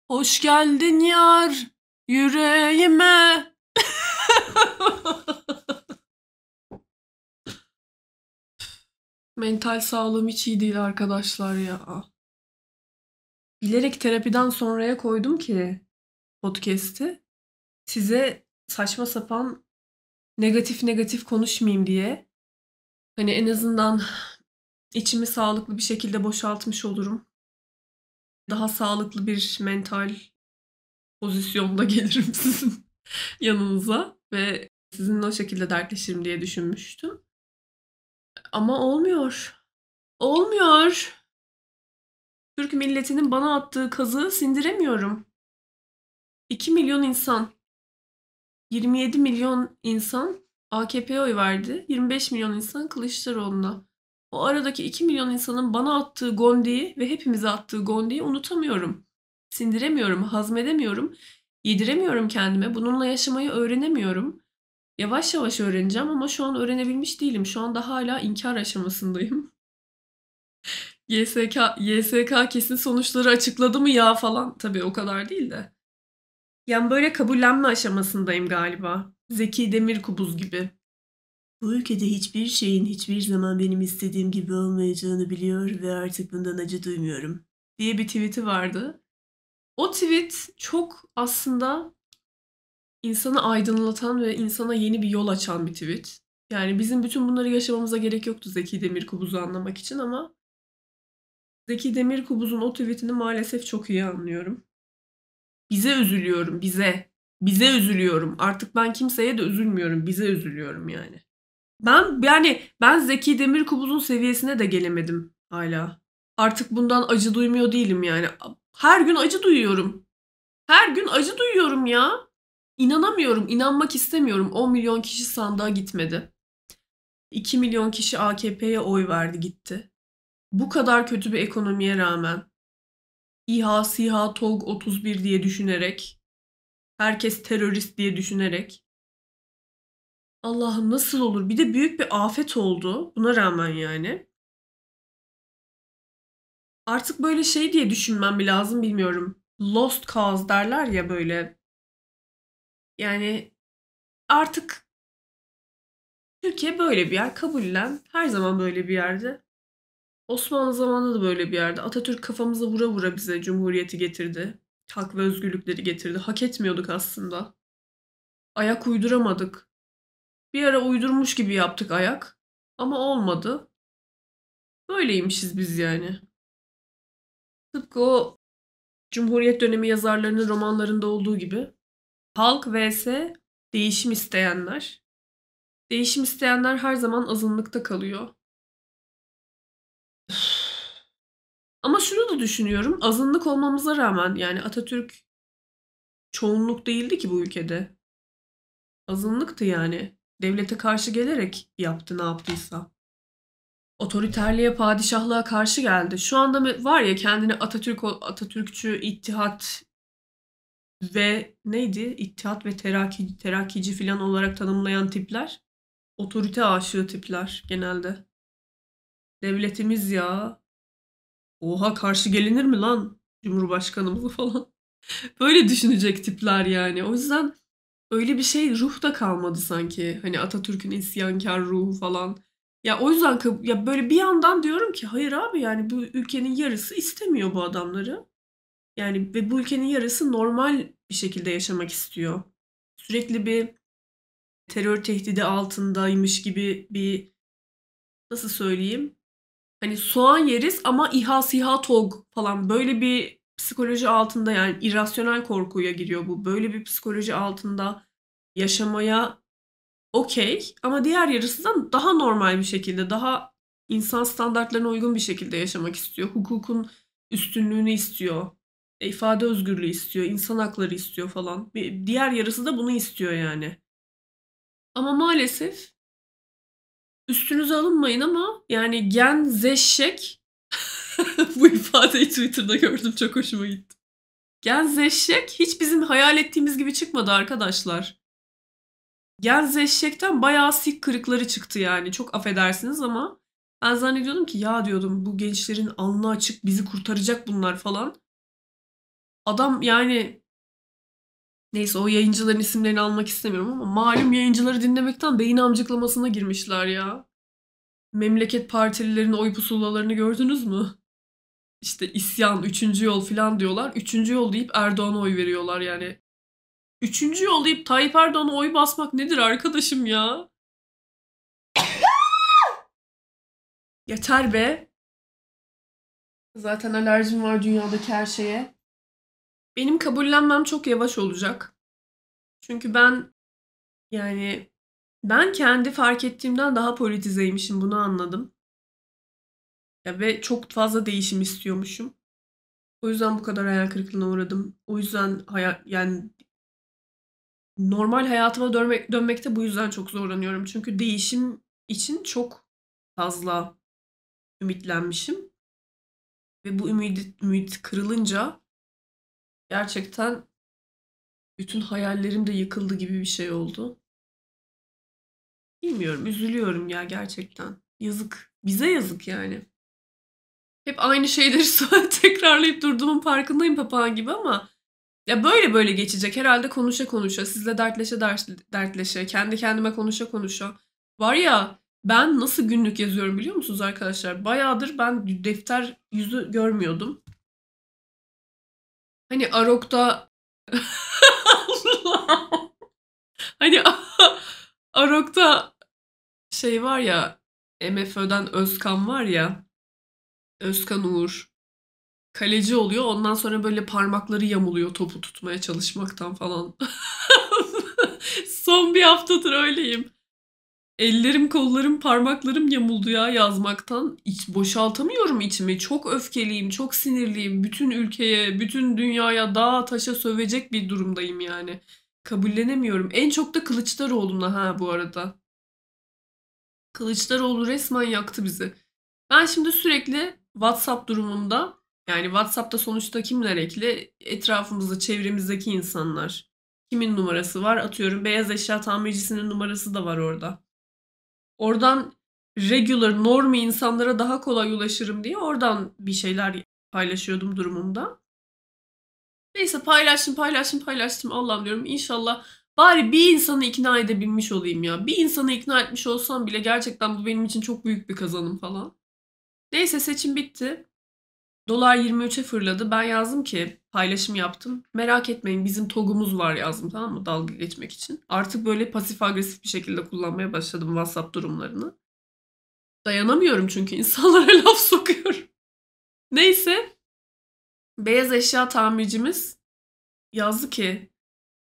Hoş geldin yar yüreğime. Mental sağlığım hiç iyi değil arkadaşlar ya. Bilerek terapiden sonraya koydum ki podcast'i. Size saçma sapan negatif negatif konuşmayayım diye. Hani en azından içimi sağlıklı bir şekilde boşaltmış olurum. Daha sağlıklı bir mental pozisyonda gelirim sizin yanınıza ve sizinle o şekilde dertleşirim diye düşünmüştüm. Ama olmuyor. Olmuyor. Türk milletinin bana attığı kazığı sindiremiyorum. 2 milyon insan, 27 milyon insan AKP'ye oy verdi. 25 milyon insan Kılıçdaroğlu'na. O aradaki 2 milyon insanın bana attığı gondiyi ve hepimize attığı gondiyi unutamıyorum. Sindiremiyorum, hazmedemiyorum, yediremiyorum kendime. Bununla yaşamayı öğrenemiyorum. Yavaş yavaş öğreneceğim ama şu an öğrenebilmiş değilim. Şu anda hala inkar aşamasındayım. YSK kesin sonuçları açıkladı mı ya falan. Tabii o kadar değil de. Yani böyle kabullenme aşamasındayım galiba. Zeki Demirkubuz gibi. Bu ülkede hiçbir şeyin hiçbir zaman benim istediğim gibi olmayacağını biliyor ve artık bundan acı duymuyorum diye bir tweet'i vardı. O tweet çok aslında insanı aydınlatan ve insana yeni bir yol açan bir tweet. Yani bizim bütün bunları yaşamamıza gerek yoktu Zeki Demirkubuz'u anlamak için ama Zeki Demirkubuz'un o tweetini maalesef çok iyi anlıyorum. Bize üzülüyorum, bize. Bize üzülüyorum. Artık ben kimseye de üzülmüyorum. Bize üzülüyorum yani. Ben Zeki Demirkubuz'un seviyesine de gelemedim hala. Artık bundan acı duymuyor değilim yani. Her gün acı duyuyorum. Her gün acı duyuyorum ya. İnanamıyorum, inanmak istemiyorum. 10 milyon kişi sandığa gitmedi. 2 milyon kişi AKP'ye oy verdi gitti. Bu kadar kötü bir ekonomiye rağmen İHA, SİHA, TOG 31 diye düşünerek, herkes terörist diye düşünerek. Allah'ım nasıl olur? Bir de büyük bir afet oldu buna rağmen yani. Artık böyle şey diye düşünmem mi lazım bilmiyorum. Lost cause derler ya böyle. Yani artık Türkiye böyle bir yer. Kabullen. Her zaman böyle bir yerde. Osmanlı zamanında da böyle bir yerde. Atatürk kafamıza vura vura bize cumhuriyeti getirdi. Hak ve özgürlükleri getirdi. Hak etmiyorduk aslında. Ayak uyduramadık. Bir ara uydurmuş gibi yaptık ayak. Ama olmadı. Böyleymişiz biz yani. Tıpkı o Cumhuriyet dönemi yazarlarının romanlarında olduğu gibi. Halk vs. değişim isteyenler. Değişim isteyenler her zaman azınlıkta kalıyor. Ama şunu da düşünüyorum. Azınlık olmamıza rağmen yani Atatürk çoğunluk değildi ki bu ülkede. Azınlıktı yani. Devlete karşı gelerek yaptı ne yaptıysa. Otoriterliğe, padişahlığa karşı geldi. Şu anda var ya kendini Atatürkçü, İttihat ve neydi? İttihat ve terakkici falan olarak tanımlayan tipler. Otorite aşığı tipler genelde. Devletimiz ya. Oha karşı gelinir mi lan Cumhurbaşkanımızı falan. Böyle düşünecek tipler yani. O yüzden öyle bir şey ruh da kalmadı sanki. Hani Atatürk'ün isyankar ruhu falan. Ya o yüzden ya böyle bir yandan diyorum ki hayır abi yani bu ülkenin yarısı istemiyor bu adamları. Yani ve bu ülkenin yarısı normal bir şekilde yaşamak istiyor. Sürekli bir terör tehdidi altındaymış gibi bir nasıl söyleyeyim? Hani soğan yeriz ama İHA, SİHA, TOG falan böyle bir psikoloji altında yani irrasyonel korkuya giriyor bu. Böyle bir psikoloji altında yaşamaya okey ama diğer yarısı da daha normal bir şekilde, daha insan standartlarına uygun bir şekilde yaşamak istiyor. Hukukun üstünlüğünü istiyor. İfade özgürlüğü istiyor, insan hakları istiyor falan. Diğer yarısı da bunu istiyor yani. Ama maalesef üstünüze alınmayın ama yani gen zeşek bu ifadeyi Twitter'da gördüm çok hoşuma gitti. Gen zeşek hiç bizim hayal ettiğimiz gibi çıkmadı arkadaşlar. Gen zeşekten bayağı sik kırıkları çıktı yani. Çok affedersiniz ama ben zannediyordum ki ya diyordum bu gençlerin alnı açık bizi kurtaracak bunlar falan. Adam yani neyse o yayıncıların isimlerini almak istemiyorum ama malum yayıncıları dinlemekten beyin amcıklamasına girmişler ya. Memleket partililerin oy pusulalarını gördünüz mü? İşte isyan, üçüncü yol falan diyorlar. Üçüncü yol deyip Erdoğan'a oy veriyorlar yani. Üçüncü yol deyip Tayyip Erdoğan'a oy basmak nedir arkadaşım ya? Yeter be. Zaten alerjim var dünyadaki her şeye. Benim kabullenmem çok yavaş olacak. Çünkü yani ben kendi fark ettiğimden daha politizeymişim, bunu anladım. Ya ve çok fazla değişim istiyormuşum. O yüzden bu kadar hayal kırıklığına uğradım. O yüzden yani normal hayatıma dönmekte bu yüzden çok zorlanıyorum. Çünkü değişim için çok fazla ümitlenmişim. Ve bu ümit kırılınca gerçekten bütün hayallerim de yıkıldı gibi bir şey oldu. Bilmiyorum, üzülüyorum ya gerçekten. Yazık. Bize yazık yani. Hep aynı şeyleri tekrarlayıp durduğumun farkındayım papağan gibi ama ya böyle böyle geçecek. Herhalde konuşa konuşa, sizle dertleşe dertleşe, kendi kendime konuşa konuşa. Var ya ben nasıl günlük yazıyorum biliyor musunuz arkadaşlar? Bayağıdır ben defter yüzü görmüyordum. Hani Arok'ta hani Arok'ta şey var ya, MFÖ'den Özkan var ya, Özkan Uğur. Kaleci oluyor. Ondan sonra böyle parmakları yamuluyor topu tutmaya çalışmaktan falan. Son bir haftadır öyleyim. Ellerim, kollarım, parmaklarım yamuldu ya yazmaktan. İç boşaltamıyorum içimi. Çok öfkeliyim, çok sinirliyim. Bütün ülkeye, bütün dünyaya, dağa taşa sövecek bir durumdayım yani. Kabullenemiyorum. En çok da Kılıçdaroğlu'na ha bu arada. Kılıçdaroğlu resmen yaktı bizi. Ben şimdi sürekli WhatsApp durumunda, yani WhatsApp'ta sonuçta kimler ekli? Etrafımızda, çevremizdeki insanlar. Kimin numarası var? Atıyorum beyaz eşya tamircisinin numarası da var orada. Oradan regular, normi insanlara daha kolay ulaşırım diye oradan bir şeyler paylaşıyordum durumumda. Neyse paylaştım. Allah'ım diyorum inşallah bari bir insanı ikna edebilmiş olayım ya. Bir insanı ikna etmiş olsam bile gerçekten bu benim için çok büyük bir kazanım falan. Neyse seçim bitti. Dolar 23'e fırladı. Ben yazdım ki paylaşım yaptım. Merak etmeyin bizim TOG'umuz var yazdım, tamam mı, dalga geçmek için. Artık böyle pasif agresif bir şekilde kullanmaya başladım WhatsApp durumlarını. Dayanamıyorum çünkü insanlara laf sokuyorum. Neyse beyaz eşya tamircimiz yazdı ki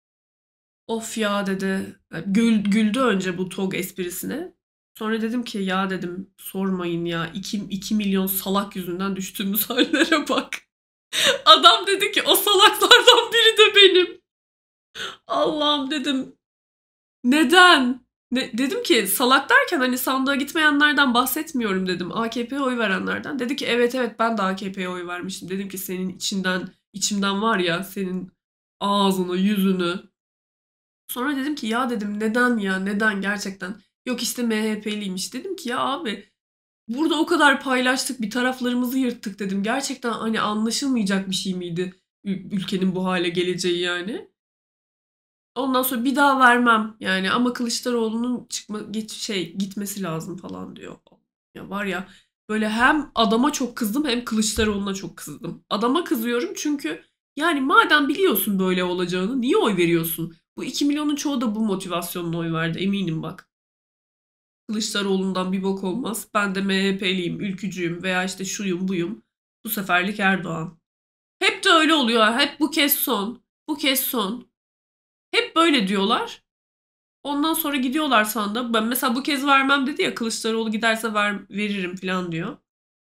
of ya dedi. Güldü önce bu TOG esprisine. Sonra dedim ki ya dedim sormayın ya 2 milyon salak yüzünden düştüğümüz hallere bak. Adam dedi ki o salaklardan biri de benim. Allah'ım dedim. Neden? Dedim ki salak derken hani sandığa gitmeyenlerden bahsetmiyorum dedim. AKP'ye oy verenlerden. Dedi ki evet evet ben de AKP'ye oy vermiştim. Dedim ki senin içimden var ya senin ağzını yüzünü. Sonra dedim ki ya dedim neden ya neden gerçekten. Yok işte MHP'liymiş. Dedim ki ya abi burada o kadar paylaştık bir taraflarımızı yırttık dedim. Gerçekten hani anlaşılmayacak bir şey miydi ülkenin bu hale geleceği yani. Ondan sonra bir daha vermem yani ama Kılıçdaroğlu'nun gitmesi lazım falan diyor. Ya var ya böyle hem adama çok kızdım hem Kılıçdaroğlu'na çok kızdım. Adama kızıyorum çünkü yani madem biliyorsun böyle olacağını niye oy veriyorsun? Bu 2 milyonun çoğu da bu motivasyonla oy verdi eminim bak. Kılıçdaroğlu'ndan bir bok olmaz. Ben de MHP'liyim, ülkücüyüm veya işte şuyum buyum. Bu seferlik Erdoğan. Hep de öyle oluyor. Hep bu kez son. Bu kez son. Hep böyle diyorlar. Ondan sonra gidiyorlar sandığa. Ben mesela bu kez vermem dedi ya Kılıçdaroğlu giderse veririm falan diyor.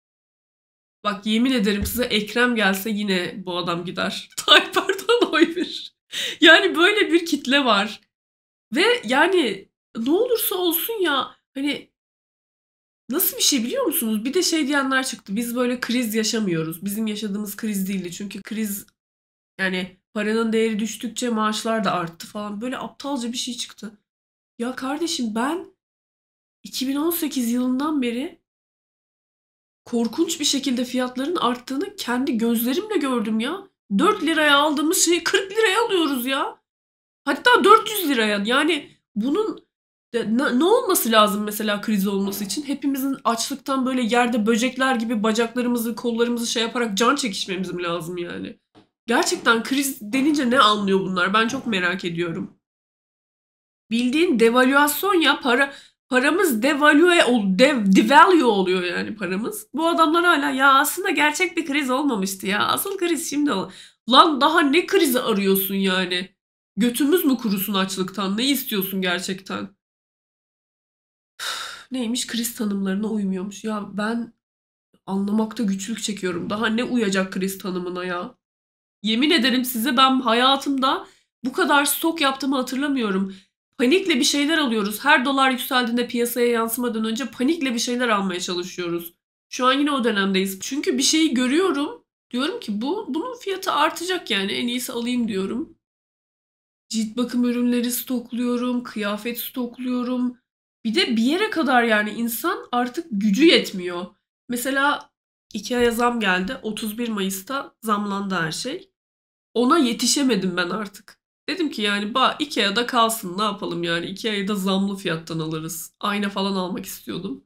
Bak yemin ederim size Ekrem gelse yine bu adam gider. Tayyip Erdoğan'a oy verir. Yani böyle bir kitle var. Ve yani ne olursa olsun ya hani nasıl bir şey biliyor musunuz? Bir de şey diyenler çıktı. Biz böyle kriz yaşamıyoruz. Bizim yaşadığımız kriz değildi. Çünkü kriz yani paranın değeri düştükçe maaşlar da arttı falan. Böyle aptalca bir şey çıktı. Ya kardeşim ben 2018 yılından beri korkunç bir şekilde fiyatların arttığını kendi gözlerimle gördüm ya. 4 liraya aldığımız şeyi 40 liraya alıyoruz ya. Hatta 400 liraya. Yani bunun ne olması lazım mesela kriz olması için? Hepimizin açlıktan böyle yerde böcekler gibi bacaklarımızı, kollarımızı şey yaparak can çekişmemiz mi lazım yani? Gerçekten kriz denince ne anlıyor bunlar? Ben çok merak ediyorum. Bildiğin devalüasyon ya, paramız devalue oluyor yani paramız. Bu adamlar hala ya aslında gerçek bir kriz olmamıştı ya. Asıl kriz şimdi o. Lan daha ne krizi arıyorsun yani? Götümüz mü kurusun açlıktan? Ne istiyorsun gerçekten? Neymiş, kriz tanımlarına uymuyormuş. Ya ben anlamakta güçlük çekiyorum. Daha ne uyacak kriz tanımına ya? Yemin ederim size ben hayatımda bu kadar stok yaptığımı hatırlamıyorum. Panikle bir şeyler alıyoruz. Her dolar yükseldiğinde piyasaya yansımadan önce panikle bir şeyler almaya çalışıyoruz. Şu an yine o dönemdeyiz. Çünkü bir şeyi görüyorum. Diyorum ki bunun fiyatı artacak yani en iyisi alayım diyorum. Cilt bakım ürünleri stokluyorum, kıyafet stokluyorum. Bir de bir yere kadar yani insan artık gücü yetmiyor. Mesela IKEA'ya zam geldi. 31 Mayıs'ta zamlandı her şey. Ona yetişemedim ben artık. Dedim ki yani Ikea'da kalsın ne yapalım yani Ikea'yı da zamlı fiyattan alırız. Ayna falan almak istiyordum.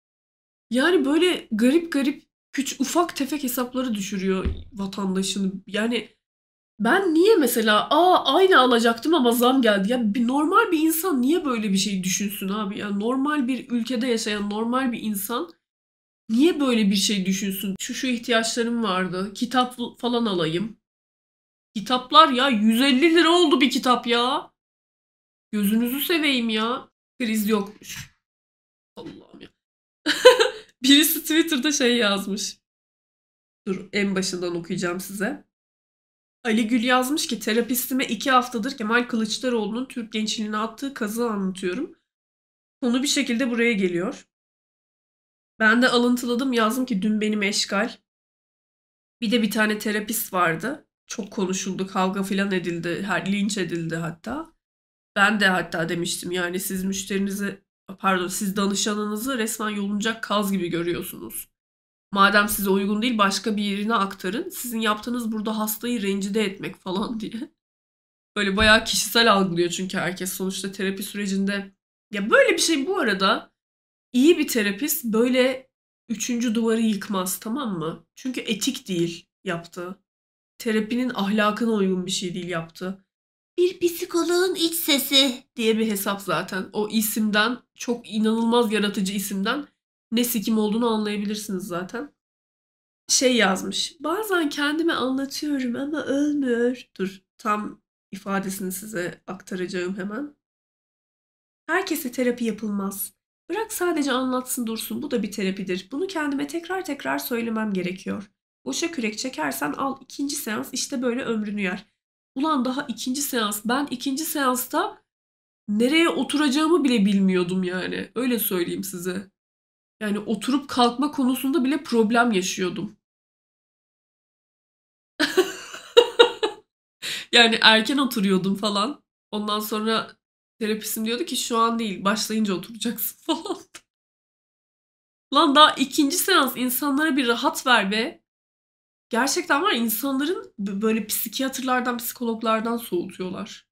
Yani böyle garip garip ufak tefek hesapları düşürüyor vatandaşın. Yani ben niye mesela ayna alacaktım ama zam geldi. Ya bir normal bir insan niye böyle bir şey düşünsün abi? Yani normal bir ülkede yaşayan normal bir insan niye böyle bir şey düşünsün? Şu ihtiyaçlarım vardı. Kitap falan alayım. Kitaplar ya 150 lira oldu bir kitap ya. Gözünüzü seveyim ya. Kriz yokmuş. Allah'ım ya. Birisi Twitter'da şey yazmış. Dur en başından okuyacağım size. Ali Gül yazmış ki terapistime 2 haftadır Kemal Kılıçdaroğlu'nun Türk gençliğine attığı kazığı anlatıyorum. Konu bir şekilde buraya geliyor. Ben de alıntıladım, yazdım ki dün benim eşgal. Bir de bir tane terapist vardı. Çok konuşuldu, kavga filan edildi, linç edildi hatta. Ben de hatta demiştim yani siz müşterinizi, pardon siz danışanınızı resmen yolunacak kaz gibi görüyorsunuz. Madem size uygun değil başka bir yerine aktarın. Sizin yaptığınız burada hastayı rencide etmek falan diye. Böyle bayağı kişisel algılıyor çünkü herkes sonuçta terapi sürecinde. Ya böyle bir şey bu arada, iyi bir terapist böyle üçüncü duvarı yıkmaz, tamam mı? Çünkü etik değil yaptığı. Terapinin ahlakına uygun bir şey değil yaptığı. Bir psikoloğun iç sesi diye bir hesap zaten. O isimden, çok inanılmaz yaratıcı isimden ne sikim olduğunu anlayabilirsiniz zaten. Şey yazmış. Bazen kendime anlatıyorum ama ölmüyor. Dur, tam ifadesini size aktaracağım hemen. Herkese terapi yapılmaz. Bırak sadece anlatsın dursun. Bu da bir terapidir. Bunu kendime tekrar tekrar söylemem gerekiyor. Boşa kürek çekersen al ikinci seans işte böyle ömrünü yer. Ulan daha ikinci seans. Ben ikinci seansta nereye oturacağımı bile bilmiyordum yani. Öyle söyleyeyim size. Yani oturup kalkma konusunda bile problem yaşıyordum. Yani erken oturuyordum falan. Ondan sonra terapistim diyordu ki şu an değil, başlayınca oturacaksın falan. Lan daha ikinci seans, insanlara bir rahat ver be. Gerçekten var ya, insanların böyle psikiyatrlardan, psikologlardan soğutuyorlar.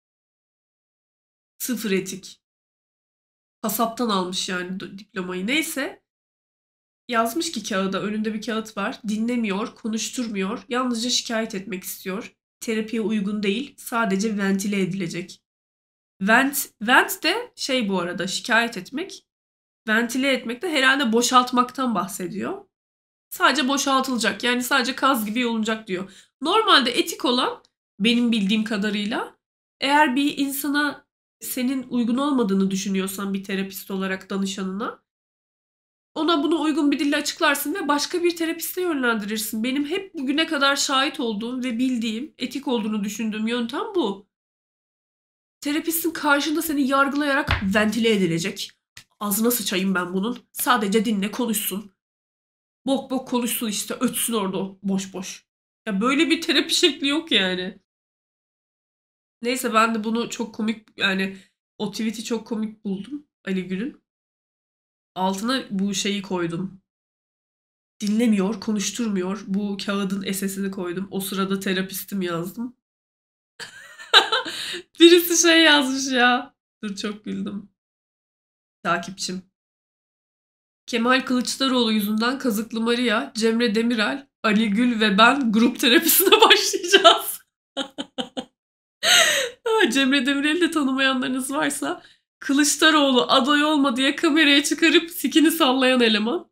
Sıfır etik. Kasaptan almış yani diplomayı. Neyse. Yazmış ki kağıda, önünde bir kağıt var. Dinlemiyor, konuşturmuyor. Yalnızca şikayet etmek istiyor. Terapiye uygun değil. Sadece ventile edilecek. Vent de şey, bu arada şikayet etmek. Ventile etmek de herhalde boşaltmaktan bahsediyor. Sadece boşaltılacak. Yani sadece kaz gibi yolunacak diyor. Normalde etik olan, benim bildiğim kadarıyla, eğer bir insana senin uygun olmadığını düşünüyorsan bir terapist olarak danışanına, ona bunu uygun bir dille açıklarsın ve başka bir terapiste yönlendirirsin. Benim hep bugüne kadar şahit olduğum ve bildiğim, etik olduğunu düşündüğüm yöntem bu. Terapistin karşında seni yargılayarak ventile edilecek. Ağzına sıçayım ben bunun. Sadece dinle, konuşsun. Bok bok konuşsun işte, ötsün orada boş boş. Ya böyle bir terapi şekli yok yani. Neyse ben de bunu çok komik, yani o tweet'i çok komik buldum Ali Gül'ün. Altına bu şeyi koydum. dinlemiyor, konuşturmuyor. Bu kağıdın SS'ini koydum. O sırada terapistim yazdım. Birisi şey yazmış ya. Dur çok güldüm. Takipçim. Kemal Kılıçdaroğlu yüzünden Kazıklı Maria, Cemre Demirel, Ali Gül ve ben grup terapisine başlayacağız. Cemre Demirel'i de tanımayanlarınız varsa Kılıçdaroğlu aday olma diye kameraya çıkarıp sikini sallayan eleman.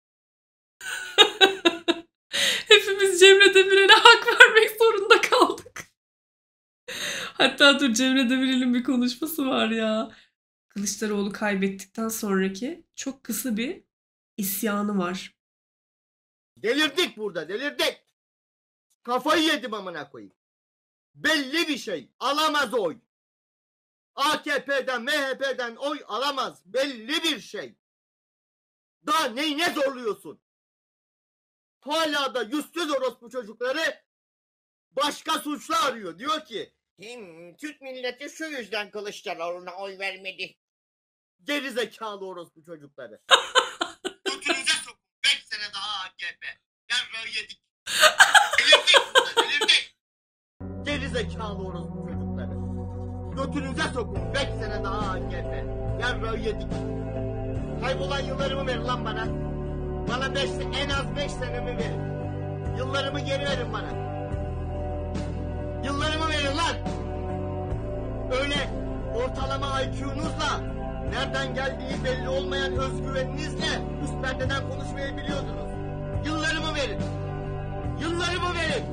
Hepimiz Cemre Demirel'e hak vermek zorunda kaldık. Hatta dur Cemre Demirel'in bir konuşması var ya. Kılıçdaroğlu kaybettikten sonraki çok kısa bir isyanı var. Delirdik burada, delirdik. Kafayı yedim amına koyayım. Belli bir şey. Alamaz oy. AKP'den, MHP'den oy alamaz. Belli bir şey. Daha neyine zorluyorsun? Hala da yüzsüz orospu çocukları başka suçlu arıyor. Diyor ki Türk milleti şu yüzden Kılıçdaroğlu'na oy vermedi. Geri zekalı orospu çocukları. Götünüze sokun. 5 sene daha AKP. Yarrağı yedik. Delirdik burada, delirdik. Geri zekalı orospu çocukları. Götünüze sokun. 5 sene daha AKP. Yarrağı yedik. Kaybolan yıllarımı verin lan bana. Bana en az 5 senemi verin. Yıllarımı geri verin bana. Yıllarımı verin lan. Öyle ortalama IQ'nuzla, nereden geldiği belli olmayan özgüveninizle üst perdeden konuşmayı biliyordunuz. Yıllarımı verin. Yıllarımı verin.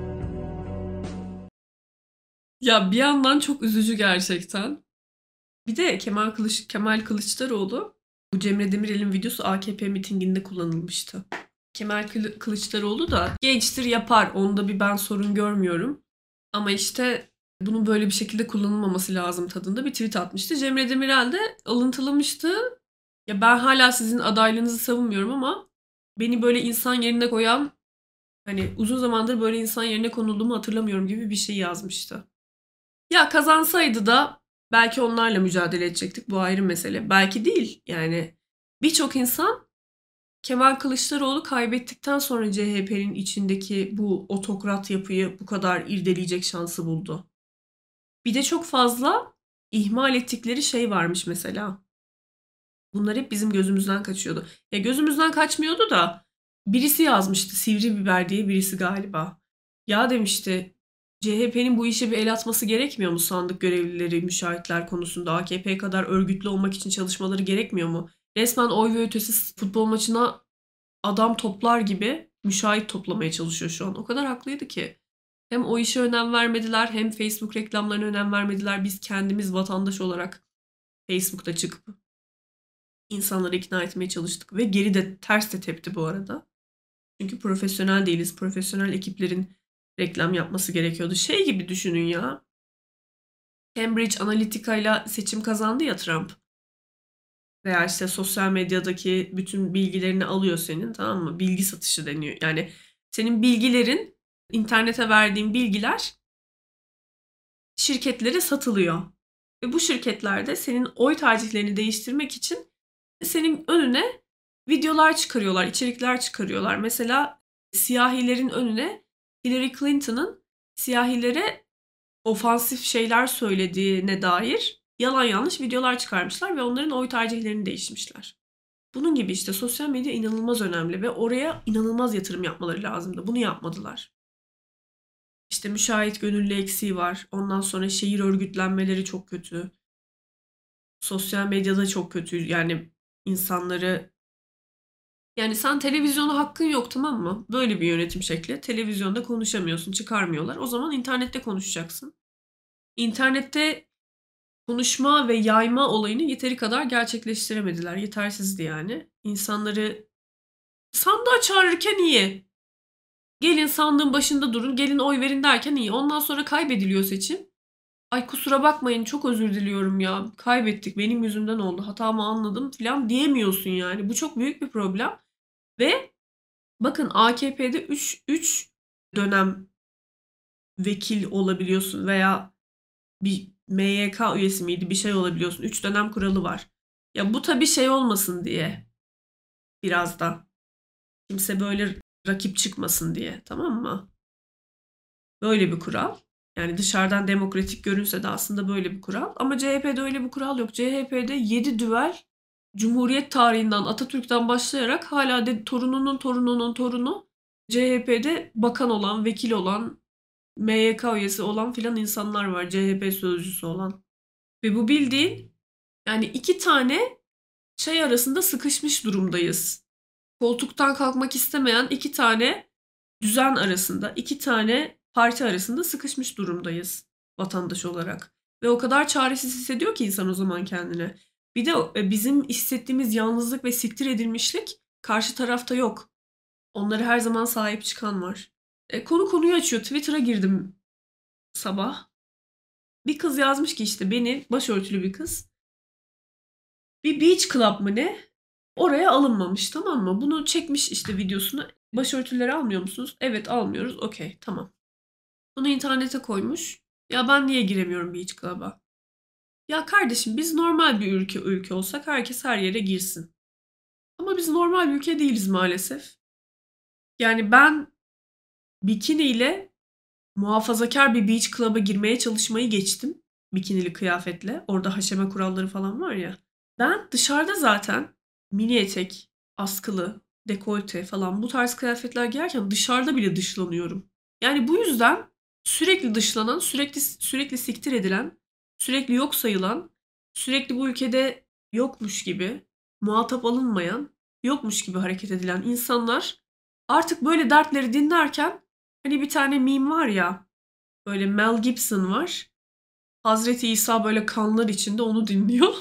Ya bir yandan çok üzücü gerçekten. Bir de Kemal Kılıçdaroğlu bu Cemre Demirel'in videosu AKP mitinginde kullanılmıştı. Kemal Kılıçdaroğlu da gençtir yapar. Onda bir ben sorun görmüyorum. Ama işte bunun böyle bir şekilde kullanılmaması lazım tadında bir tweet atmıştı. Cemre Demirel de alıntılamıştı. Ya ben hala sizin adaylığınızı savunmuyorum ama beni böyle insan yerine koyan, hani uzun zamandır böyle insan yerine konulduğumu hatırlamıyorum gibi bir şey yazmıştı. Ya kazansaydı da belki onlarla mücadele edecektik. Bu ayrı mesele. Belki değil. Yani birçok insan Kemal Kılıçdaroğlu kaybettikten sonra CHP'nin içindeki bu otokrat yapıyı bu kadar irdeleyecek şansı buldu. Bir de çok fazla ihmal ettikleri şey varmış mesela. Bunlar hep bizim gözümüzden kaçıyordu. Ya gözümüzden kaçmıyordu da birisi yazmıştı. Sivri Biber diye birisi galiba. Ya demişti CHP'nin bu işe bir el atması gerekmiyor mu, sandık görevlileri, müşahitler konusunda AKP kadar örgütlü olmak için çalışmaları gerekmiyor mu? Resmen oy ve ötesi futbol maçına adam toplar gibi müşahit toplamaya çalışıyor şu an. O kadar haklıydı ki. Hem o işe önem vermediler hem Facebook reklamlarına önem vermediler. Biz kendimiz vatandaş olarak Facebook'ta çıkıp insanları ikna etmeye çalıştık. Ve geri de ters de tepti bu arada. Çünkü profesyonel değiliz. Profesyonel ekiplerin reklam yapması gerekiyordu. Şey gibi düşünün ya. Cambridge Analytica ile seçim kazandı ya Trump. Veya işte sosyal medyadaki bütün bilgilerini alıyor senin, tamam mı? Bilgi satışı deniyor. Yani senin bilgilerin, internete verdiğin bilgiler şirketlere satılıyor. Ve bu şirketlerde senin oy tercihlerini değiştirmek için senin önüne videolar çıkarıyorlar, içerikler çıkarıyorlar. Mesela siyahilerin önüne Hillary Clinton'ın siyahilere ofansif şeyler söylediğine dair yalan yanlış videolar çıkarmışlar ve onların oy tercihlerini değiştirmişler. Bunun gibi işte sosyal medya inanılmaz önemli ve oraya inanılmaz yatırım yapmaları lazımdı. Bunu yapmadılar. İşte müşahit gönüllü eksiği var. Ondan sonra şehir örgütlenmeleri çok kötü. Sosyal medyada çok kötü. Yani insanları... Yani sen televizyona hakkın yok, tamam mı? Böyle bir yönetim şekli. Televizyonda konuşamıyorsun, çıkarmıyorlar. O zaman internette konuşacaksın. İnternette konuşma ve yayma olayını yeteri kadar gerçekleştiremediler. Yetersizdi yani. İnsanları sandığa çağırırken iyi. Gelin sandığın başında durun, gelin oy verin derken iyi. Ondan sonra kaybediliyor seçim. Ay kusura bakmayın, çok özür diliyorum ya. Kaybettik, benim yüzümden oldu. Hatamı anladım falan diyemiyorsun yani. Bu çok büyük bir problem. Ve bakın AKP'de 3 dönem vekil olabiliyorsun veya bir MYK üyesi miydi, bir şey olabiliyorsun. 3 dönem kuralı var. Ya bu tabii şey olmasın diye biraz da Kimse böyle rakip çıkmasın diye, tamam mı? Böyle bir kural. Yani dışarıdan demokratik görünse de aslında böyle bir kural. Ama CHP'de öyle bir kural yok. CHP'de 7 düvel Cumhuriyet tarihinden, Atatürk'ten başlayarak hala torununun torununun torunu CHP'de bakan olan, vekil olan, MYK üyesi olan filan insanlar var. CHP sözcüsü olan. Ve bu bildiğin yani iki tane şey arasında sıkışmış durumdayız. Koltuktan kalkmak istemeyen iki tane düzen arasında, iki tane parti arasında sıkışmış durumdayız vatandaş olarak. Ve o kadar çaresiz hissediyor ki insan o zaman kendini. Bir de bizim hissettiğimiz yalnızlık ve siktir edilmişlik karşı tarafta yok. Onlara her zaman sahip çıkan var. Konu konuyu açıyor. Twitter'a girdim sabah. Bir kız yazmış ki işte beni, başörtülü bir kız. Bir beach club mı ne? Oraya alınmamış, tamam mı? Bunu çekmiş işte videosunu. Başörtüleri almıyor musunuz? Evet, almıyoruz. Okey, tamam. Bunu internete koymuş. Ya ben niye giremiyorum Beach Club'a? Ya kardeşim, biz normal bir ülke olsak herkes her yere girsin. Ama biz normal bir ülke değiliz maalesef. Yani ben bikiniyle muhafazakar bir beach club'a girmeye çalışmayı geçtim. Bikinili kıyafetle. Orada haşeme kuralları falan var ya. Ben dışarıda zaten mini etek, askılı, dekolte falan bu tarz kıyafetler giyerken dışarıda bile dışlanıyorum. Yani bu yüzden sürekli dışlanan, sürekli siktir edilen, sürekli yok sayılan, sürekli bu ülkede yokmuş gibi, muhatap alınmayan, yokmuş gibi hareket edilen insanlar artık böyle dertleri dinlerken hani bir tane meme var ya, böyle Mel Gibson var. Hazreti İsa böyle kanlar içinde onu dinliyor.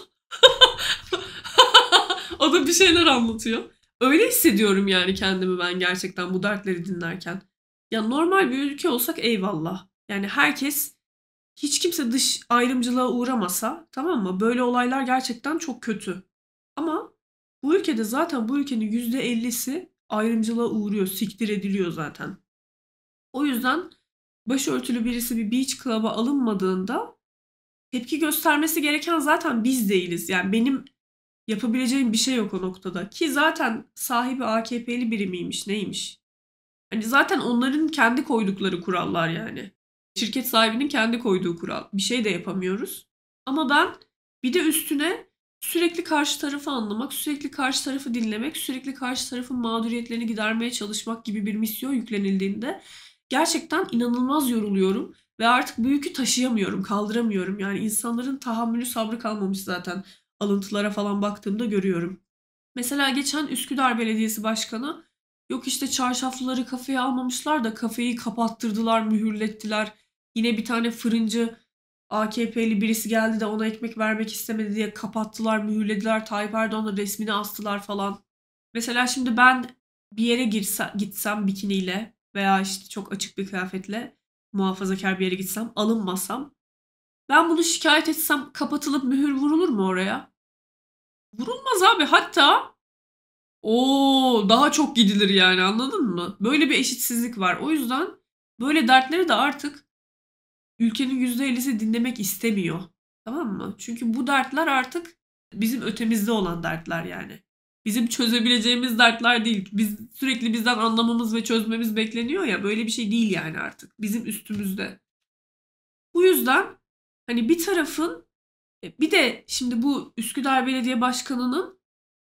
O da bir şeyler anlatıyor. Öyle hissediyorum yani kendimi ben gerçekten bu dertleri dinlerken. Ya normal bir ülke olsak eyvallah. Yani herkes, hiç kimse dış ayrımcılığa uğramasa, tamam mı? Böyle olaylar gerçekten çok kötü. Ama bu ülkede zaten bu ülkenin %50'si ayrımcılığa uğruyor, siktir ediliyor zaten. O yüzden başörtülü birisi bir beach club'a alınmadığında tepki göstermesi gereken zaten biz değiliz. Yani benim yapabileceğim bir şey yok o noktada. Ki zaten sahibi AKP'li biri miymiş, neymiş? Hani zaten onların kendi koydukları kurallar yani. Şirket sahibinin kendi koyduğu kural. Bir şey de yapamıyoruz. Ama ben bir de üstüne sürekli karşı tarafı anlamak, sürekli karşı tarafı dinlemek, sürekli karşı tarafın mağduriyetlerini gidermeye çalışmak gibi bir misyon yüklenildiğinde gerçekten inanılmaz yoruluyorum ve artık bu yükü taşıyamıyorum, kaldıramıyorum. Yani insanların tahammülü, sabrı kalmamış zaten. Alıntılara falan baktığımda görüyorum. Mesela geçen Üsküdar Belediyesi Başkanı, yok işte çarşaflıları kafeye almamışlar da kafeyi kapattırdılar, mühürlettiler. Yine bir tane fırıncı AKP'li birisi geldi de ona ekmek vermek istemedi diye kapattılar, mühürlediler. Tayyip Erdoğan'ın resmini astılar falan. Mesela şimdi ben bir yere gitsem bikiniyle veya işte çok açık bir kıyafetle, muhafazakar bir yere gitsem, alınmasam, ben bunu şikayet etsem kapatılıp mühür vurulur mu oraya? Vurulmaz abi. Hatta daha çok gidilir yani, anladın mı? Böyle bir eşitsizlik var. O yüzden böyle dertleri de artık ülkenin %50'si dinlemek istemiyor. Tamam mı? Çünkü bu dertler artık bizim ötemizde olan dertler yani. Bizim çözebileceğimiz dertler değil. Sürekli bizden anlamamız ve çözmemiz bekleniyor ya, böyle bir şey değil yani artık. Bizim üstümüzde. Bu yüzden hani bir tarafın, bir de şimdi bu Üsküdar Belediye Başkanı'nın,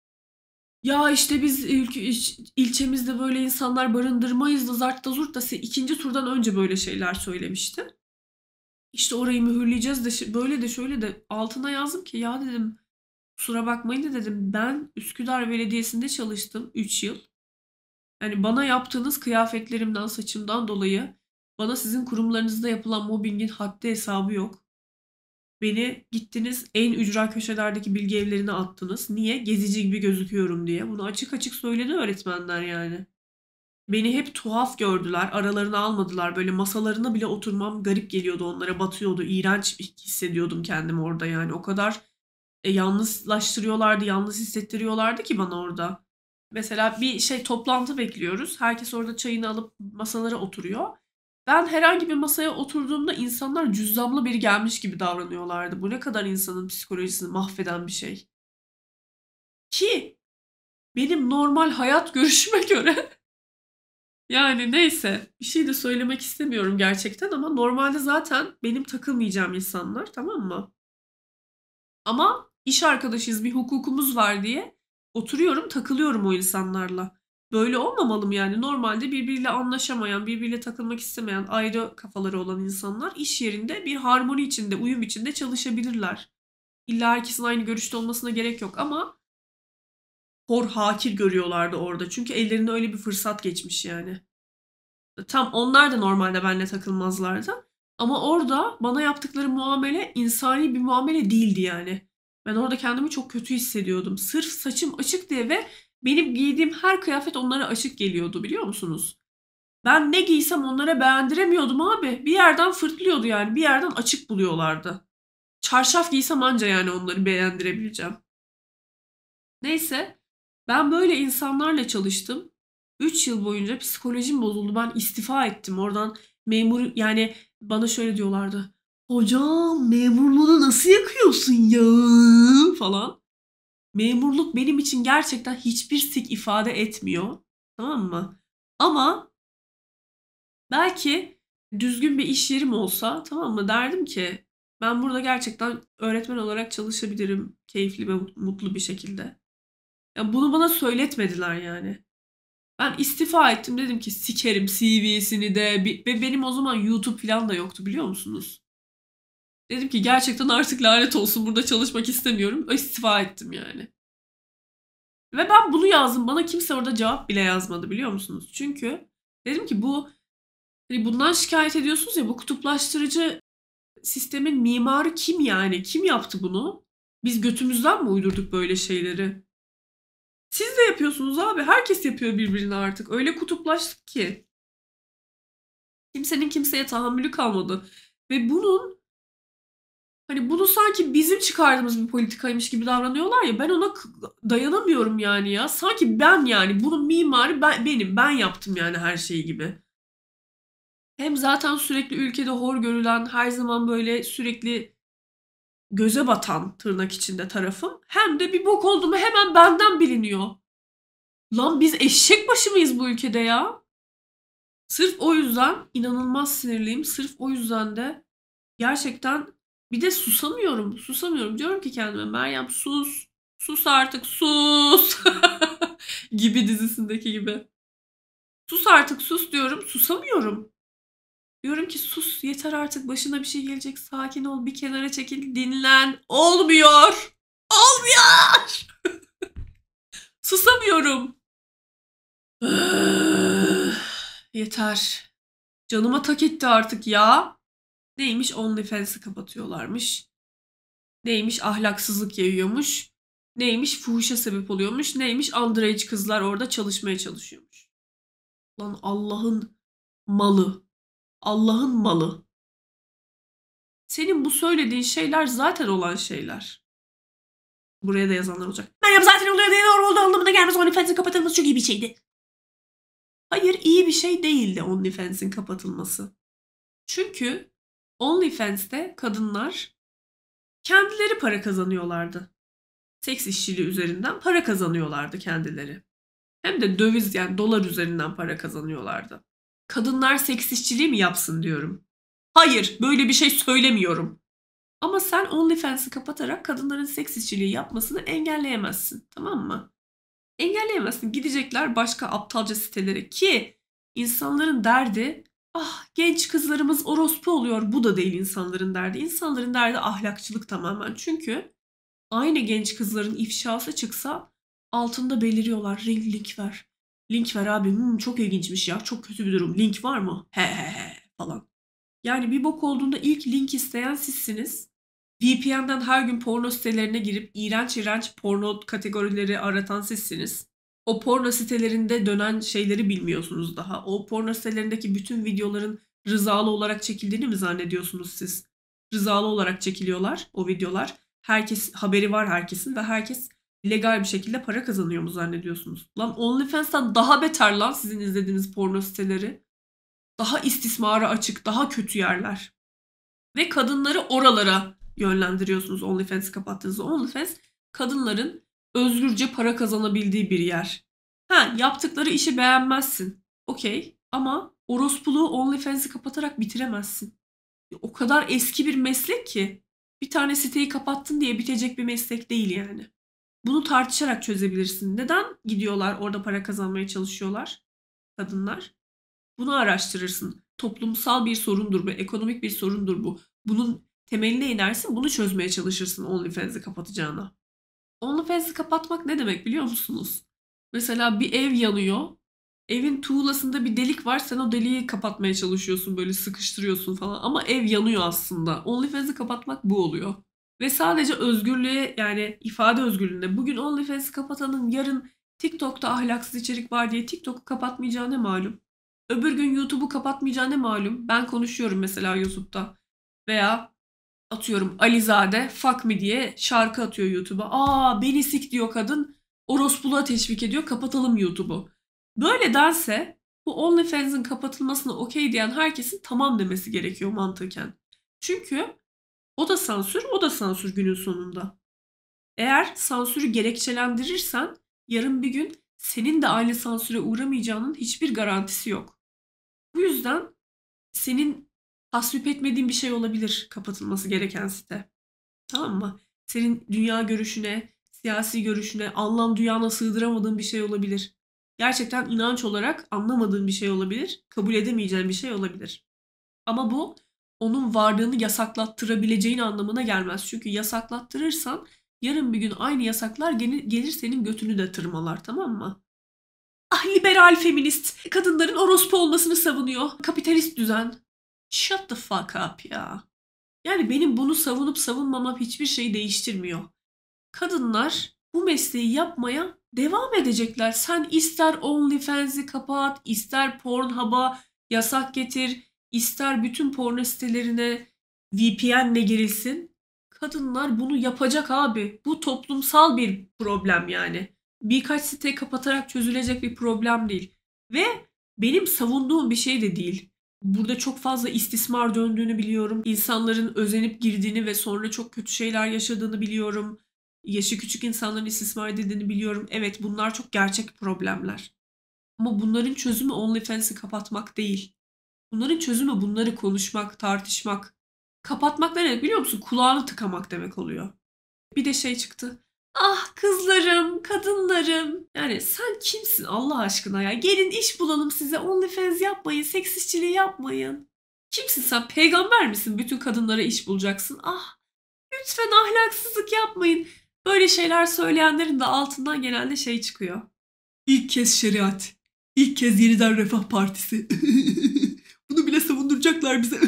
ya işte biz ilçemizde böyle insanlar barındırmayız da zart da zurt da, ikinci turdan önce böyle şeyler söylemişti. İşte orayı mühürleyeceğiz de böyle de şöyle de, altına yazdım ki ya dedim, kusura bakmayın da dedim, ben Üsküdar Belediyesi'nde çalıştım 3 yıl. Yani bana yaptığınız kıyafetlerimden, saçımdan dolayı bana sizin kurumlarınızda yapılan mobbingin haddi hesabı yok. Beni gittiniz en ücra köşelerdeki bilgi evlerine attınız. Niye? Gezici gibi gözüküyorum diye. Bunu açık açık söyledi öğretmenler yani. Beni hep tuhaf gördüler. Aralarına almadılar. Böyle masalarına bile oturmam garip geliyordu onlara. Batıyordu. İğrenç hissediyordum kendimi orada yani. O kadar yalnızlaştırıyorlardı, yalnız hissettiriyorlardı ki bana orada. Mesela bir toplantı bekliyoruz. Herkes orada çayını alıp masalara oturuyor. Ben herhangi bir masaya oturduğumda insanlar cüzdanlı biri gelmiş gibi davranıyorlardı. Bu ne kadar insanın psikolojisini mahveden bir şey. Ki benim normal hayat görüşüme göre Yani neyse, bir şey de söylemek istemiyorum gerçekten ama normalde zaten benim takılmayacağım insanlar, tamam mı? Ama iş arkadaşıyız, bir hukukumuz var diye oturuyorum, takılıyorum o insanlarla. Böyle olmamalı mı yani? Normalde birbiriyle anlaşamayan, birbiriyle takılmak istemeyen, ayrı kafaları olan insanlar iş yerinde bir harmoni içinde, uyum içinde çalışabilirler. İlla herkesin aynı görüşte olmasına gerek yok ama hor hakir görüyorlardı orada. Çünkü ellerine öyle bir fırsat geçmiş yani. Tam onlar da normalde benimle takılmazlardı. Ama orada bana yaptıkları muamele insani bir muamele değildi yani. Ben orada kendimi çok kötü hissediyordum. Sırf saçım açık diye ve benim giydiğim her kıyafet onlara açık geliyordu, biliyor musunuz? Ben ne giysem onlara beğendiremiyordum abi. Bir yerden fırtlıyordu yani. Bir yerden açık buluyorlardı. Çarşaf giysem anca yani onları beğendirebileceğim. Neyse, ben böyle insanlarla çalıştım. 3 yıl boyunca psikolojim bozuldu. Ben istifa ettim. Oradan memur yani bana şöyle diyorlardı. Hocam memurluğunu nasıl yakıyorsun ya falan. Memurluk benim için gerçekten hiçbir sik ifade etmiyor. Tamam mı? Ama belki düzgün bir iş yerim olsa, tamam mı, derdim ki ben burada gerçekten öğretmen olarak çalışabilirim keyifli ve mutlu bir şekilde. Ya bunu bana söyletmediler yani. Ben istifa ettim, dedim ki sikerim CV'sini de ve benim o zaman YouTube falan da yoktu, biliyor musunuz? Dedim ki gerçekten artık lanet olsun, burada çalışmak istemiyorum. İstifa ettim yani. Ve ben bunu yazdım. Bana kimse orada cevap bile yazmadı, biliyor musunuz? Çünkü dedim ki hani bundan şikayet ediyorsunuz ya, bu kutuplaştırıcı sistemin mimarı kim yani? Kim yaptı bunu? Biz götümüzden mi uydurduk böyle şeyleri? Siz de yapıyorsunuz abi. Herkes yapıyor birbirine artık. Öyle kutuplaştık ki. Kimsenin kimseye tahammülü kalmadı. Ve bunu sanki bizim çıkardığımız bir politikaymış gibi davranıyorlar ya. Ben ona dayanamıyorum yani ya. Sanki ben yani bunun mimarı benim. Ben yaptım yani her şeyi gibi. Hem zaten sürekli ülkede hor görülen, her zaman böyle sürekli göze batan tırnak içinde tarafım. Hem de bir bok oldu mu hemen benden biliniyor. Lan biz eşek başı mıyız bu ülkede ya? Sırf o yüzden inanılmaz sinirliyim. Sırf o yüzden de gerçekten bir de susamıyorum. Susamıyorum. Diyorum ki kendime Meryem sus. Sus artık sus. Gibi dizisindeki gibi. Sus artık sus diyorum. Susamıyorum. Diyorum ki sus yeter artık, başına bir şey gelecek. Sakin ol, bir kenara çekil, dinlen. Olmuyor. Olmuyor. Susamıyorum. Yeter. Canıma tak etti artık ya. Neymiş, OnlyFans'ı kapatıyorlarmış. Neymiş, ahlaksızlık yayıyormuş. Neymiş, fuhuşa sebep oluyormuş. Neymiş, underage kızlar orada çalışmaya çalışıyormuş. Lan Allah'ın malı. Allah'ın malı. Senin bu söylediğin şeyler zaten olan şeyler. Buraya da yazanlar olacak. Meryem zaten oluyor diye doğru oldu anlamına gelmez. OnlyFans'ın kapatılması çok iyi bir şeydi. Hayır, iyi bir şey değildi OnlyFans'in kapatılması. Çünkü OnlyFans'te kadınlar kendileri para kazanıyorlardı. Seks işçiliği üzerinden para kazanıyorlardı kendileri. Hem de döviz yani dolar üzerinden para kazanıyorlardı. Kadınlar seks işçiliği mi yapsın diyorum. Hayır, böyle bir şey söylemiyorum. Ama sen OnlyFans'ı kapatarak kadınların seks işçiliği yapmasını engelleyemezsin. Tamam mı? Engelleyemezsin. Gidecekler başka aptalca sitelere ki insanların derdi genç kızlarımız orospu oluyor. Bu da değil insanların derdi. İnsanların derdi ahlakçılık tamamen. Çünkü aynı genç kızların ifşası çıksa altında beliriyorlar. Link ver. Link ver abi. Çok ilginçmiş ya. Çok kötü bir durum. Link var mı? He he he falan. Yani bir bok olduğunda ilk link isteyen sizsiniz. VPN'den her gün porno sitelerine girip iğrenç iğrenç porno kategorileri aratan sizsiniz. O porno sitelerinde dönen şeyleri bilmiyorsunuz daha. O porno sitelerindeki bütün videoların rızalı olarak çekildiğini mi zannediyorsunuz siz? Rızalı olarak çekiliyorlar o videolar. Herkes haberi var herkesin ve herkes legal bir şekilde para kazanıyor mu zannediyorsunuz? Lan OnlyFans'tan daha beter lan sizin izlediğiniz porno siteleri. Daha istismara açık, daha kötü yerler. Ve kadınları oralara yönlendiriyorsunuz OnlyFans'ı kapattığınızda. OnlyFans kadınların özgürce para kazanabildiği bir yer. Yaptıkları işi beğenmezsin. Okey. Ama orospuluğu OnlyFans'i kapatarak bitiremezsin. O kadar eski bir meslek ki bir tane siteyi kapattın diye bitecek bir meslek değil yani. Bunu tartışarak çözebilirsin. Neden gidiyorlar orada para kazanmaya çalışıyorlar kadınlar? Bunu araştırırsın. Toplumsal bir sorundur bu, ekonomik bir sorundur bu. Bunun temeline inersin, bunu çözmeye çalışırsın OnlyFans'i kapatacağına. OnlyFans'i kapatmak ne demek biliyor musunuz? Mesela bir ev yanıyor. Evin tuğlasında bir delik var. Sen o deliği kapatmaya çalışıyorsun. Böyle sıkıştırıyorsun falan. Ama ev yanıyor aslında. OnlyFans'i kapatmak bu oluyor. Ve sadece özgürlüğe, yani ifade özgürlüğüne. Bugün OnlyFans'i kapatanın yarın TikTok'ta ahlaksız içerik var diye TikTok'u kapatmayacağı ne malum? Öbür gün YouTube'u kapatmayacağı ne malum? Ben konuşuyorum mesela YouTube'da. Veya atıyorum Alizade fuck me diye şarkı atıyor YouTube'a. Aa beni sik diyor kadın. Orospuluğa teşvik ediyor. Kapatalım YouTube'u. Böyle dense bu OnlyFans'in kapatılmasına okey diyen herkesin tamam demesi gerekiyor mantıken. Çünkü o da sansür, o da sansür günün sonunda. Eğer sansürü gerekçelendirirsen yarın bir gün senin de aynı sansüre uğramayacağının hiçbir garantisi yok. Bu yüzden senin tasvip etmediğin bir şey olabilir kapatılması gereken site. Tamam mı? Senin dünya görüşüne, siyasi görüşüne, anlam dünyana sığdıramadığın bir şey olabilir. Gerçekten inanç olarak anlamadığın bir şey olabilir. Kabul edemeyeceğin bir şey olabilir. Ama bu onun varlığını yasaklattırabileceğin anlamına gelmez. Çünkü yasaklattırırsan yarın bir gün aynı yasaklar gelir senin götünü de tırmalar, tamam mı? Ah liberal feminist, kadınların orospu olmasını savunuyor. Kapitalist düzen. Shut the fuck up ya. Yani benim bunu savunup savunmamam hiçbir şeyi değiştirmiyor. Kadınlar bu mesleği yapmaya devam edecekler. Sen ister OnlyFans'i kapat, ister Pornhub'a yasak getir, ister bütün porno sitelerine VPN'le girilsin. Kadınlar bunu yapacak abi. Bu toplumsal bir problem yani. Birkaç site kapatarak çözülecek bir problem değil. Ve benim savunduğum bir şey de değil. Burada çok fazla istismar döndüğünü biliyorum. İnsanların özenip girdiğini ve sonra çok kötü şeyler yaşadığını biliyorum. Yaşı küçük insanların istismar edildiğini biliyorum. Evet, bunlar çok gerçek problemler. Ama bunların çözümü OnlyFans'i kapatmak değil. Bunların çözümü bunları konuşmak, tartışmak. Kapatmak ne demek biliyor musun? Kulağını tıkamak demek oluyor. Bir de şey çıktı. Ah kızlarım, kadınlarım. Yani sen kimsin Allah aşkına ya? Gelin iş bulalım size. OnlyFans yapmayın, seks işçiliği yapmayın. Kimsin sen? Peygamber misin? Bütün kadınlara iş bulacaksın. Ah lütfen ahlaksızlık yapmayın. Böyle şeyler söyleyenlerin de altından genelde şey çıkıyor. İlk kez şeriat. İlk kez yeniden Refah Partisi. Bunu bile savunduracaklar bize.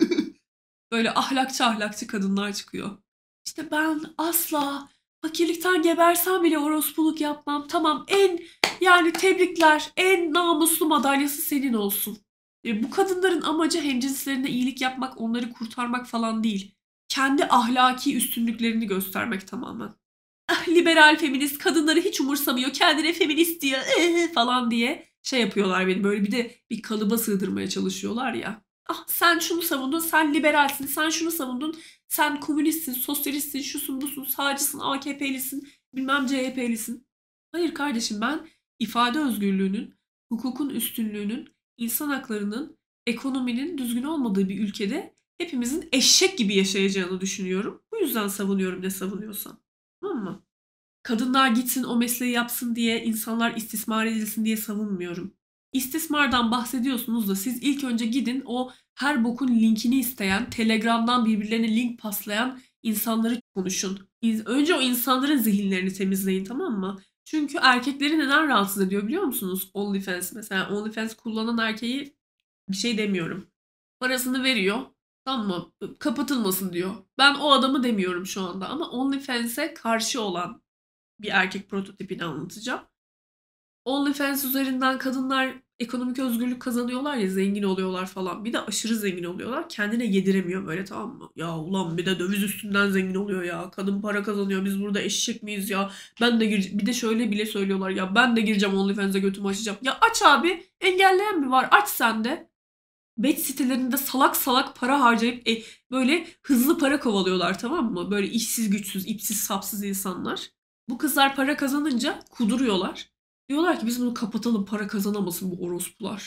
Böyle ahlakçı kadınlar çıkıyor. İşte ben asla fakirlikten gebersem bile orospuluk yapmam. Tamam yani tebrikler, en namuslu madalyası senin olsun. Bu kadınların amacı hemcinslerine iyilik yapmak, onları kurtarmak falan değil. Kendi ahlaki üstünlüklerini göstermek tamamen. Ah, liberal feminist kadınları hiç umursamıyor. Kendine feminist diyor falan diye şey yapıyorlar beni. Böyle bir de bir kalıba sığdırmaya çalışıyorlar ya. Ah sen şunu savundun, sen liberalsin, sen şunu savundun, sen komünistsin, sosyalistsin, şusun busun, sağcısın, AKP'lisin, bilmem CHP'lisin. Hayır kardeşim ben ifade özgürlüğünün, hukukun üstünlüğünün, insan haklarının, ekonominin düzgün olmadığı bir ülkede hepimizin eşek gibi yaşayacağını düşünüyorum. Bu yüzden savunuyorum ne savunuyorsam. Tamam mı? Kadınlar gitsin o mesleği yapsın diye, insanlar istismar edilsin diye savunmuyorum. İstismardan bahsediyorsunuz da siz ilk önce gidin o her bokun linkini isteyen, Telegram'dan birbirlerine link paslayan insanları konuşun. Önce o insanların zihinlerini temizleyin, tamam mı? Çünkü erkekleri neden rahatsız ediyor biliyor musunuz? OnlyFans mesela. OnlyFans kullanan erkeği bir şey demiyorum. Parasını veriyor. Tamam mı? Kapatılmasın diyor. Ben o adamı demiyorum şu anda ama OnlyFans'e karşı olan bir erkek prototipini anlatacağım. OnlyFans üzerinden kadınlar ekonomik özgürlük kazanıyorlar ya, zengin oluyorlar falan. Bir de aşırı zengin oluyorlar. Kendine yediremiyor böyle, tamam mı? Ya ulan bir de döviz üstünden zengin oluyor ya. Kadın para kazanıyor. Biz burada eşek miyiz ya? Ben de bir de şöyle bile söylüyorlar ya. Ben de gireceğim OnlyFans'e, götümü açacağım. Ya aç abi. Engelleyen mi var? Aç sen de. Bet sitelerinde salak salak para harcayıp böyle hızlı para kovalıyorlar, tamam mı? Böyle işsiz güçsüz, ipsiz sapsız insanlar. Bu kızlar para kazanınca kuduruyorlar. Diyorlar ki biz bunu kapatalım, para kazanamasın bu orospular.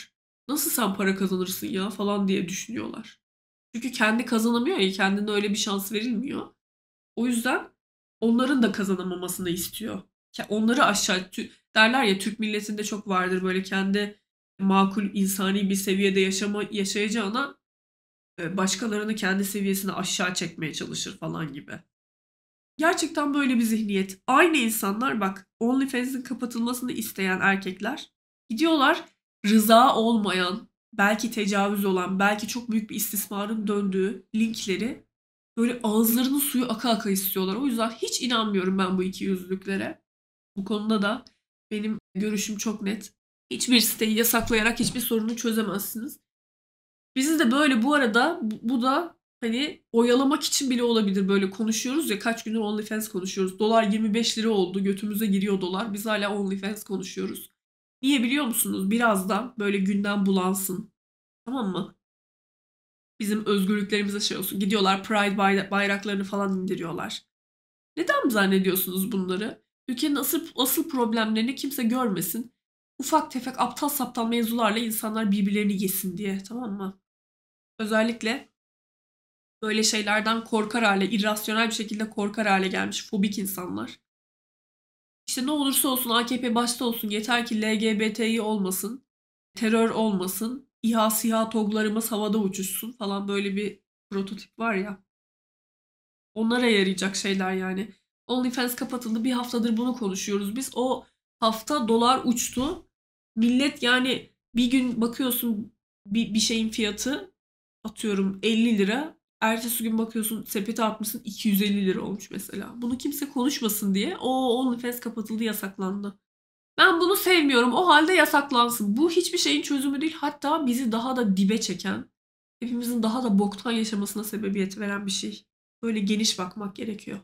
Nasıl sen para kazanırsın ya falan diye düşünüyorlar. Çünkü kendi kazanamıyor ya, kendine öyle bir şans verilmiyor. O yüzden onların da kazanamamasını istiyor. Onları aşağı derler ya, Türk milletinde çok vardır böyle, kendi makul insani bir seviyede yaşayacağına başkalarını kendi seviyesine aşağı çekmeye çalışır falan gibi. Gerçekten böyle bir zihniyet. Aynı insanlar, bak, OnlyFans'in kapatılmasını isteyen erkekler gidiyorlar, rıza olmayan, belki tecavüz olan, belki çok büyük bir istismarın döndüğü linkleri böyle ağızlarının suyu aka aka istiyorlar. O yüzden hiç inanmıyorum ben bu ikiyüzlülüklere. Bu konuda da benim görüşüm çok net. Hiçbir siteyi yasaklayarak hiçbir sorunu çözemezsiniz. Bizi de böyle, bu arada bu da hani oyalamak için bile olabilir, böyle konuşuyoruz ya, kaç gündür OnlyFans konuşuyoruz. Dolar 25 lira oldu, götümüze giriyor dolar. Biz hala OnlyFans konuşuyoruz. Niye biliyor musunuz? Birazdan böyle gündem bulansın. Tamam mı? Bizim özgürlüklerimize şey olsun. Gidiyorlar Pride bayraklarını falan indiriyorlar. Neden zannediyorsunuz bunları? Ülkenin asıl problemlerini kimse görmesin. Ufak tefek aptal saptal mevzularla insanlar birbirlerini yesin diye, tamam mı? Özellikle böyle şeylerden korkar hale, irrasyonel bir şekilde korkar hale gelmiş fobik insanlar. İşte ne olursa olsun, AKP başta olsun, yeter ki LGBTİ olmasın, terör olmasın, İHA SİHA TOG'larımız havada uçuşsun falan, böyle bir prototip var ya. Onlara yarayacak şeyler yani. OnlyFans kapatıldı, bir haftadır bunu konuşuyoruz biz. O hafta dolar uçtu. Millet yani, bir gün bakıyorsun bir şeyin fiyatı atıyorum 50 lira. Ertesi gün bakıyorsun sepete atmışsın 250 lira olmuş mesela. Bunu kimse konuşmasın diye o OnlyFans kapatıldı, yasaklandı. Ben bunu sevmiyorum. O halde yasaklansın. Bu hiçbir şeyin çözümü değil. Hatta bizi daha da dibe çeken, hepimizin daha da boktan yaşamasına sebebiyet veren bir şey. Böyle geniş bakmak gerekiyor.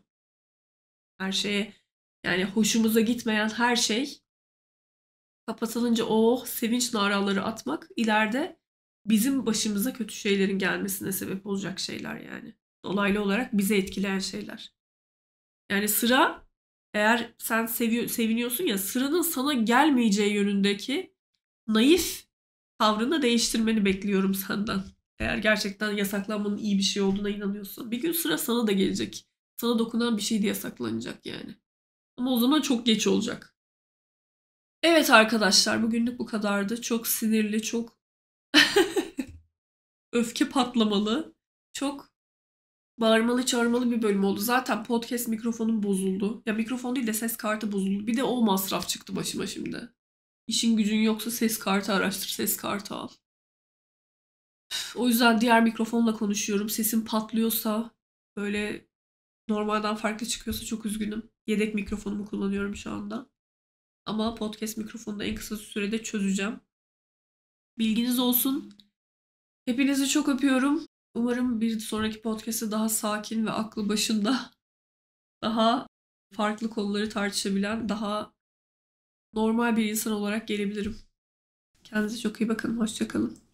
Her şeye, yani hoşumuza gitmeyen her şey kapatılınca oh sevinç naraları atmak, ileride bizim başımıza kötü şeylerin gelmesine sebep olacak şeyler yani. Dolaylı olarak bizi etkileyen şeyler. Yani sıra, eğer sen seviniyorsun ya, sıranın sana gelmeyeceği yönündeki naif tavrını değiştirmeni bekliyorum senden. Eğer gerçekten yasaklanmanın iyi bir şey olduğuna inanıyorsan. Bir gün sıra sana da gelecek. Sana dokunan bir şey de yasaklanacak yani. Ama o zaman çok geç olacak. Evet arkadaşlar, bugünlük bu kadardı. Çok sinirli, çok öfke patlamalı, çok bağırmalı çağırmalı bir bölüm oldu. Zaten podcast mikrofonum bozuldu. Ya mikrofon değil de ses kartı bozuldu. Bir de o masraf çıktı başıma şimdi. İşin gücün yoksa ses kartı araştır, ses kartı al. O yüzden diğer mikrofonla konuşuyorum. Sesim patlıyorsa, böyle normalden farklı çıkıyorsa çok üzgünüm. Yedek mikrofonumu kullanıyorum şu anda. Ama podcast mikrofonunu da en kısa sürede çözeceğim. Bilginiz olsun. Hepinizi çok öpüyorum. Umarım bir sonraki podcast'te daha sakin ve aklı başında, daha farklı konuları tartışabilen, daha normal bir insan olarak gelebilirim. Kendinize çok iyi bakın. Hoşça kalın.